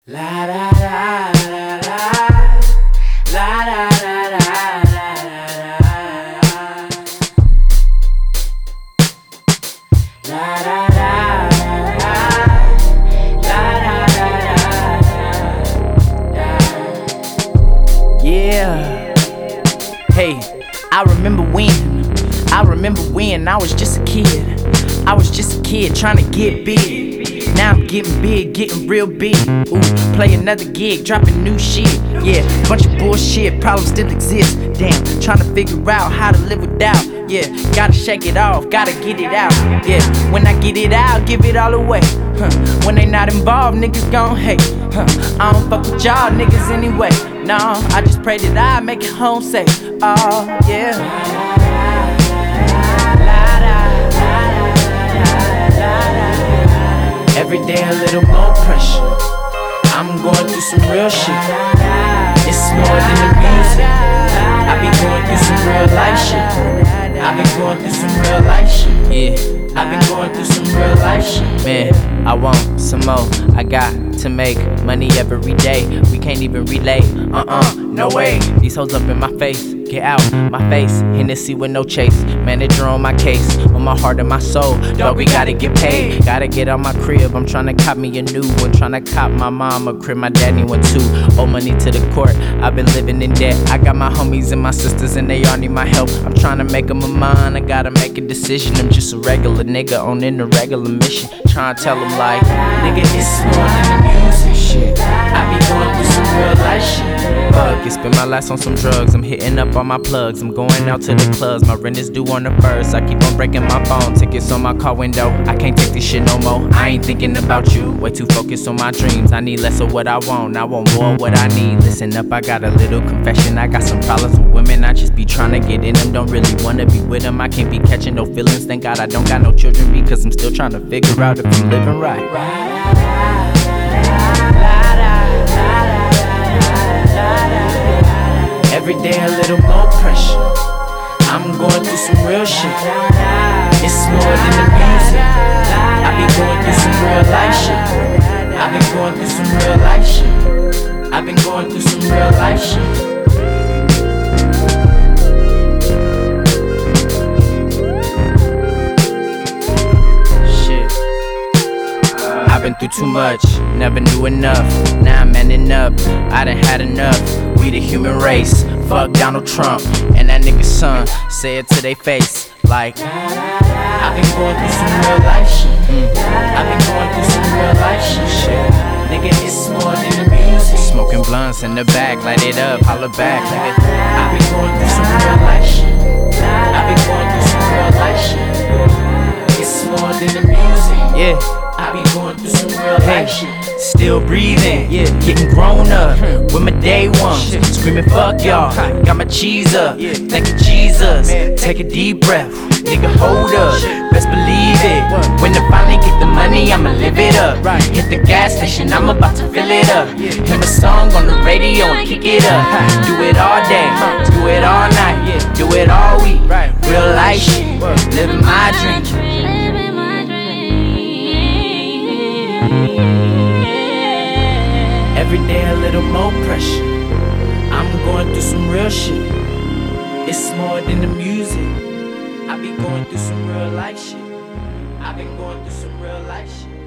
La da da da da, la da da da da da, la da da da, la da da da. Yeah. Hey, I remember when I was just a kid. I was just a kid trying to get big. Now I'm getting big, getting real big. Ooh, play another gig, dropping new shit. Yeah, bunch of bullshit, problems still exist. Damn, trying to figure out how to live without. Yeah, gotta shake it off, gotta get it out. Yeah, when I get it out, give it all away. When they not involved, niggas gon' hate. I don't fuck with y'all niggas anyway. Nah, I just pray that I make it home safe. Oh, yeah. Every day a little more pressure. I'm going through some real shit. It's more than the music. I be going through some real life shit. I been going through some real life shit. Yeah, I been going through some real life shit. Man, I want some more. I got to make money every day. We can't even relate. No way. These hoes up in my face. Get out my face, Hennessy with no chase. Manager on my case, on my heart and my soul. Dog, we gotta get paid. Gotta get out my crib. I'm tryna cop me a new one. Tryna cop my mom a crib. My daddy one too. Owe money to the court. I've been living in debt. I got my homies and my sisters and they all need my help. I'm tryna make them a mine. I gotta make a decision. I'm just a regular nigga on an irregular mission. Tryna tell them like, nigga, it's more than the music shit. I be going through some real life shit. Fuck it, spend my last on some drugs. I'm hitting up all my plugs. I'm going out to the clubs. My rent is due on the 1st. I keep on breaking my phone. Tickets on my car window. I can't take this shit no more. I ain't thinking about you. Way too focused on my dreams. I need less of what I want. I want more of what I need. Listen up, I got a little confession. I got some problems with women. I just be trying to get in them. Don't really wanna be with them. I can't be catching no feelings. Thank God I don't got no children because I'm still trying to figure out if I'm living right. Every day a little more pressure. I'm going through some real shit. It's more than the music. I be going through some real life shit. I been going through some real life shit. I been going through some real life shit. I've been through too much, never knew enough. Now I'm manning up, I done had enough. We the human race, fuck Donald Trump and that nigga's son. Say it to they face, like I've been going through some real life shit. I've been going through some real life shit. Nigga, it's more than the music. Smoking blunts in the back, light it up, holla back, nigga. I've been going through some real life shit. I've been going through some real life shit. It's more than the music. Yeah. I be going through some real life shit. Still breathing, yeah, getting grown up with my day ones. Screaming fuck y'all, got my cheese up. Thank you Jesus, take a deep breath. Nigga hold up, best believe it. When I finally get the money, I'ma live it up. Hit the gas station, I'm about to fill it up. Hear my song on the radio and kick it up. Do it all day, do it all night, do it all week. Real life shit, living my dream. Every day a little more pressure. I'm going through some real shit. It's more than the music. I be going through some real life shit. I been going through some real life shit.